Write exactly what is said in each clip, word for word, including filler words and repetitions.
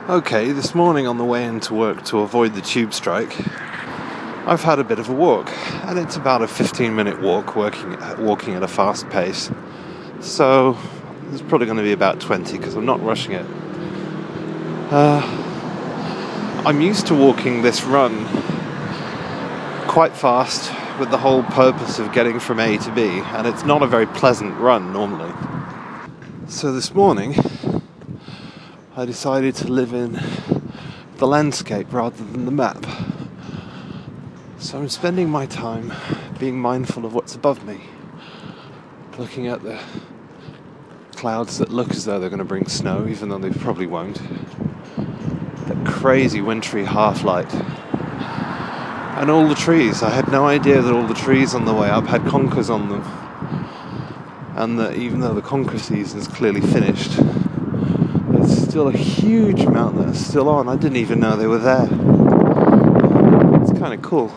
Okay, this morning on the way into work to avoid the tube strike, I've had a bit of a walk, and it's about a fifteen minute walk, working, walking at a fast pace. So, it's probably going to be about twenty because I'm not rushing it. Uh, I'm used to walking this run quite fast with the whole purpose of getting from A to B, and it's not a very pleasant run normally. So this morning, I decided to live in the landscape rather than the map. So I'm spending my time being mindful of what's above me, looking at the clouds that look as though they're going to bring snow, even though they probably won't. That crazy wintry half-light. And all the trees. I had no idea that all the trees on the way up had conkers on them. And that even though the conker season is clearly finished, there's still a huge amount that are still on. I didn't even know they were there. It's kind of cool.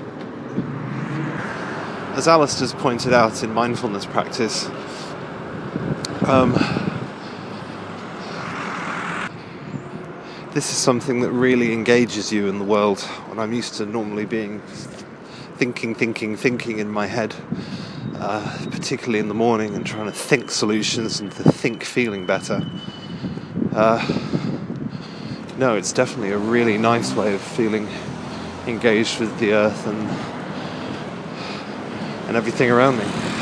As Alistair's pointed out in mindfulness practice, um, this is something that really engages you in the world, when I'm used to normally being thinking, thinking, thinking in my head, uh, particularly in the morning, and trying to think solutions and to think feeling better. Uh, no, it's definitely a really nice way of feeling engaged with the earth and and everything around me.